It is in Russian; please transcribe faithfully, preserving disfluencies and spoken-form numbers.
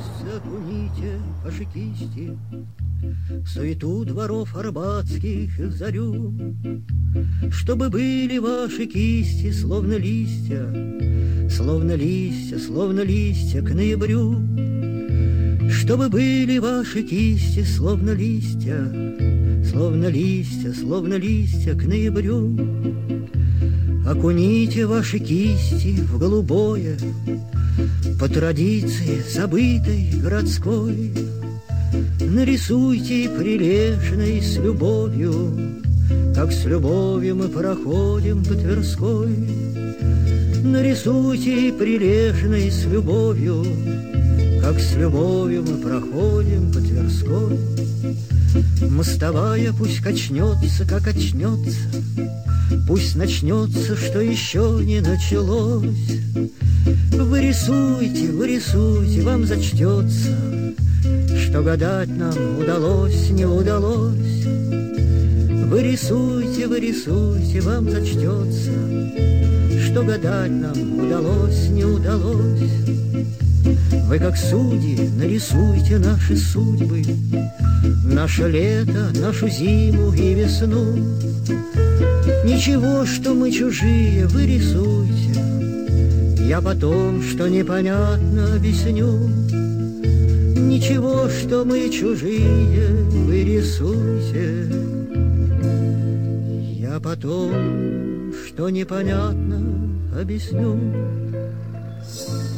окуните ваши кисти в суету дворов арбатских и в зарю, чтобы были ваши кисти словно листья, словно листья, словно листья к ноябрю, чтобы были ваши кисти словно листья, словно листья, словно листья к ноябрю. Окуните ваши кисти в голубое, по традиции забытой городской. Нарисуйте прилежно и с любовью, как с любовью мы проходим по Тверской. Нарисуйте прилежно и с любовью, как с любовью мы проходим по Тверской. Мостовая пусть качнется, как очнется, пусть начнется, что еще не началось. Вы рисуйте, вы рисуйте, вам зачтется, что гадать нам удалось, не удалось. Вы рисуйте, вы рисуйте, вам зачтется, что гадать нам удалось, не удалось. Вы, как судьи, нарисуйте наши судьбы, наше лето, нашу зиму и весну. Ничего, что мы чужие, вы рисуйте, я потом, что непонятно, объясню. Ничего, что мы чужие, вы рисуйте, я потом, что непонятно, объясню.